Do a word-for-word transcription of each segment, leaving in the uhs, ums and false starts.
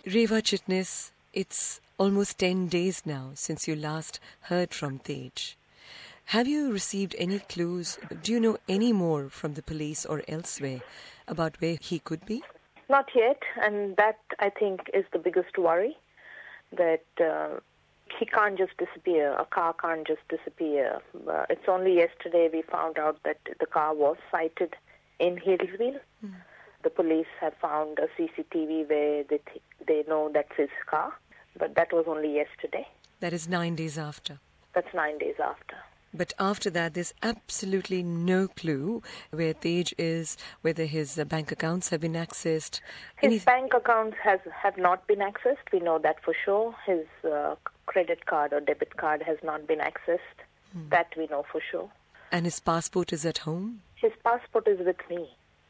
Reva Chitnis, it's almost ten days now since you last heard from Tej. Have you received any clues? Do you know any more from the police or elsewhere about where he could be? Not yet, and that, I think, is the biggest worry, that uh, he can't just disappear. A car can't just disappear. Uh, it's only yesterday we found out that the car was sighted in Hillsville. Mm. The police have found a C C T V where they, th- they know that's his car, but that was only yesterday. That is nine days after. That's nine days after. But after that, there's absolutely no clue where Tej is, whether his uh, bank accounts have been accessed. His Anyth- bank accounts has have not been accessed. We know that for sure. His uh, credit card or debit card has not been accessed. Hmm. That we know for sure. And his passport is at home? His passport is with me.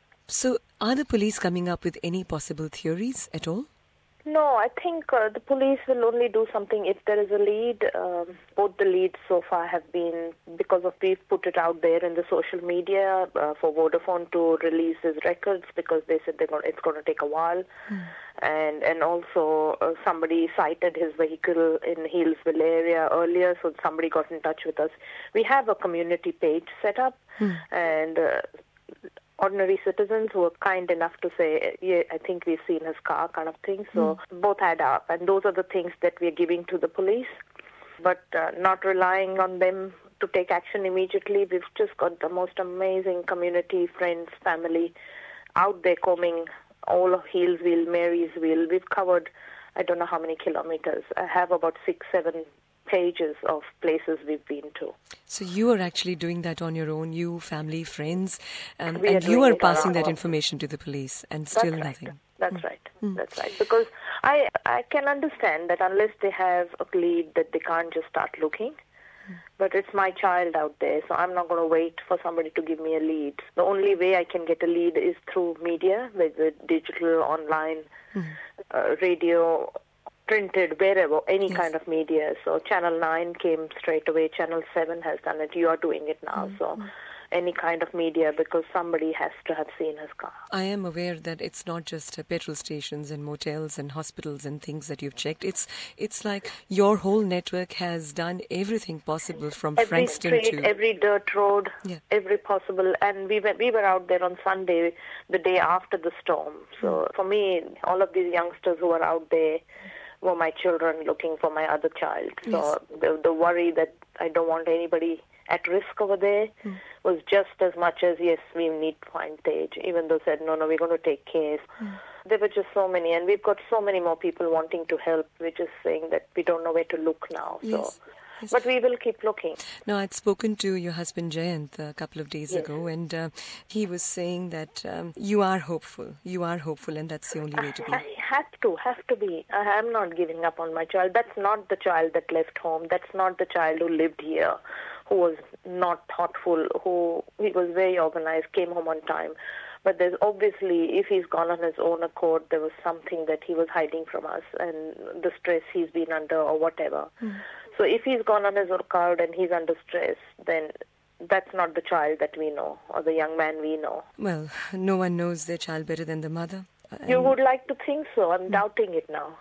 So are the police coming up with any possible theories at all? No, I think uh, the police will only do something if there is a lead. Um, both the leads so far have been, because of we've put it out there in the social media uh, for Vodafone to release his records, because they said they're going, it's going to take a while. Mm. And and also uh, somebody cited his vehicle in Hillsville area earlier, so somebody got in touch with us. We have a community page set up, mm. and uh, ordinary citizens who are kind enough to say, yeah, I think we've seen his car, kind of thing. So mm. both add up. And those are the things that we're giving to the police, but uh, not relying on them to take action immediately. We've just got the most amazing community, friends, family out there combing all of Hillsville, Marysville. We've covered, I don't know how many kilometers. I have about six, seven pages of places we've been to. So you are actually doing that on your own, you, family, friends, um, and you are passing that information to the police, and still That's nothing. Right. That's mm. right. Mm. That's right. Because I I can understand that unless they have a lead, that they can't just start looking. Mm. But it's my child out there, so I'm not going to wait for somebody to give me a lead. The only way I can get a lead is through media, with the digital, online, mm. uh, radio, printed, wherever, any yes. kind of media. So Channel nine came straight away. Channel seven has done it. You are doing it now. Mm-hmm. So any kind of media, because somebody has to have seen his car. I am aware that it's not just uh, petrol stations and motels and hospitals and things that you've checked. It's it's like your whole network has done everything possible from every Frankston street, to... every dirt road, yeah. every possible. And we were, we were out there on Sunday, the day after the storm. So mm. for me, all of these youngsters who are out there were my children looking for my other child. So yes. the, the worry that I don't want anybody at risk over there mm. was just as much as, yes, we need to find Tej, even though said, no, no, we're going to take care. Mm. There were just so many, and we've got so many more people wanting to help. We're just saying that we don't know where to look now. Yes. So. Yes. But we will keep looking. Now, I'd spoken to your husband Jayant a couple of days yes. ago, and uh, he was saying that um, you are hopeful. You are hopeful, and that's the only way to be. I have to, have to be. I am not giving up on my child. That's not the child that left home. That's not the child who lived here, who was not thoughtful, who he was very organized, came home on time. But there's obviously, if he's gone on his own accord, there was something that he was hiding from us, and the stress he's been under or whatever. Mm. So if he's gone on his own accord and he's under stress, then that's not the child that we know, or the young man we know. Well, no one knows their child better than the mother. You would like to think so. I'm mm. doubting it now.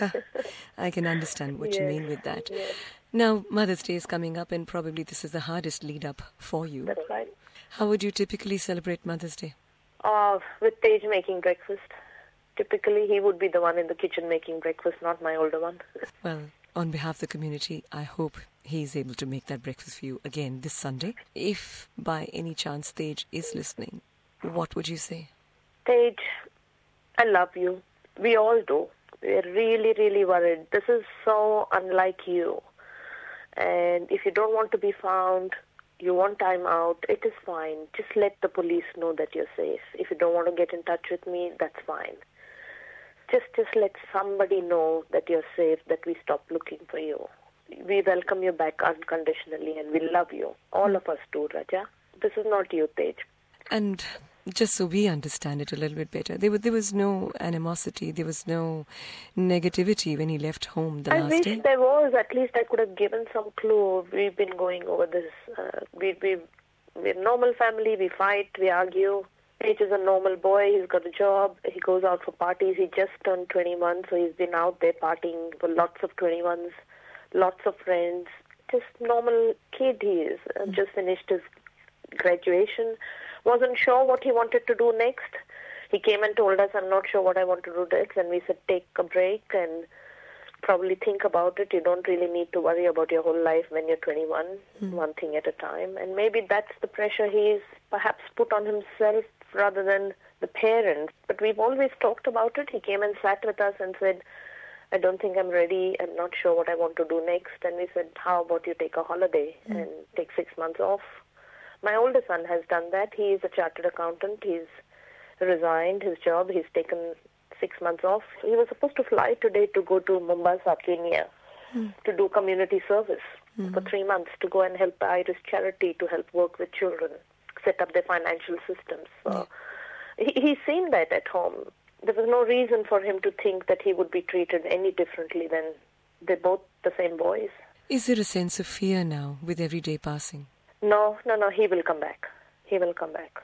I can understand what yes. you mean with that. Yes. Now, Mother's Day is coming up, and probably this is the hardest lead-up for you. That's right. How would you typically celebrate Mother's Day? Uh, with Tej making breakfast. Typically, he would be the one in the kitchen making breakfast, not my older one. Well, on behalf of the community, I hope he is able to make that breakfast for you again this Sunday. If by any chance Tej is listening, what would you say? Tej, I love you. We all do. We're really, really worried. This is so unlike you. And if you don't want to be found, you want time out, it is fine. Just let the police know that you're safe. If you don't want to get in touch with me, that's fine. Just just let somebody know that you're safe, that we stop looking for you. We welcome you back unconditionally, and we love you. All of us do, Raja. This is not you, Tej. And just so we understand it a little bit better, there was, there was no animosity, there was no negativity when he left home the I last wish day? there was. At least I could have given some clue. We've been going over this. Uh, we, we, we're a normal family. We fight, we argue. Paige is a normal boy. He's got a job. He goes out for parties. He just turned twenty-one, so he's been out there partying for lots of twenty-ones, lots of friends. Just normal kid he is. Mm. Just finished his graduation. Wasn't sure what he wanted to do next. He came and told us, I'm not sure what I want to do next. And we said, take a break and probably think about it. You don't really need to worry about your whole life when you're twenty-one, mm. one thing at a time. And maybe that's the pressure he's perhaps put on himself rather than the parents. But we've always talked about it. He came and sat with us and said, I don't think I'm ready. I'm not sure what I want to do next. And we said, how about you take a holiday mm. and take six months off? My older son has done that. He is a chartered accountant. He's resigned his job. He's taken six months off. He was supposed to fly today to go to Mombasa, Kenya, mm. to do community service mm. for three months to go and help the Irish charity to help work with children, set up their financial systems. So yeah. he, he's seen that at home. There was no reason for him to think that he would be treated any differently than they're both the same boys. Is there a sense of fear now with every day passing? No, no, no, he will come back. He will come back.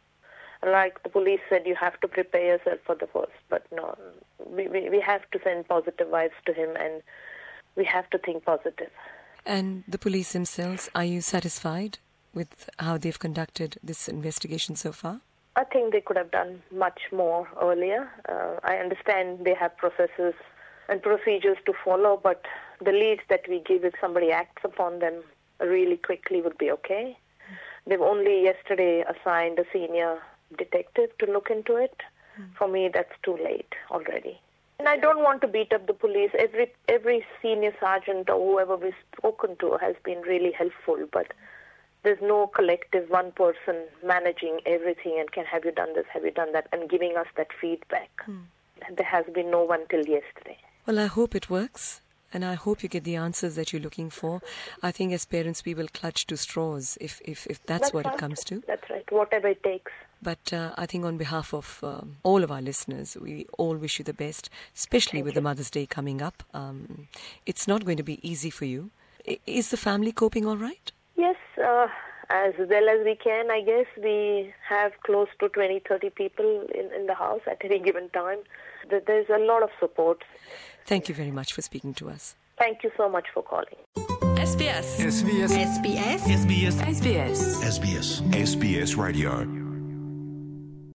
Like the police said, you have to prepare yourself for the worst. But no, we, we, we have to send positive vibes to him and we have to think positive. And the police themselves, are you satisfied with how they've conducted this investigation so far? I think they could have done much more earlier. Uh, I understand they have processes and procedures to follow, but the leads that we give, if somebody acts upon them really quickly, would be okay. They've only yesterday assigned a senior detective to look into it. Mm. For me, that's too late already. And I don't want to beat up the police. Every every senior sergeant or whoever we've spoken to has been really helpful, but there's no collective one person managing everything and can have you done this, have you done that, and giving us that feedback. Mm. There has been no one till yesterday. Well, I hope it works. And I hope you get the answers that you're looking for. I think as parents, we will clutch to straws if, if, if that's, that's what right. it comes to. That's right, whatever it takes. But uh, I think on behalf of um, all of our listeners, we all wish you the best, especially Thank with you. the Mother's Day coming up. Um, it's not going to be easy for you. I- is the family coping all right? Yes, uh, as well as we can, I guess. We have close to twenty, thirty people in, in the house at any given time. There's a lot of support. Thank you very much for speaking to us. Thank you so much for calling. S B S. S B S. S B S. S B S. S B S. S B S. S B S Radio.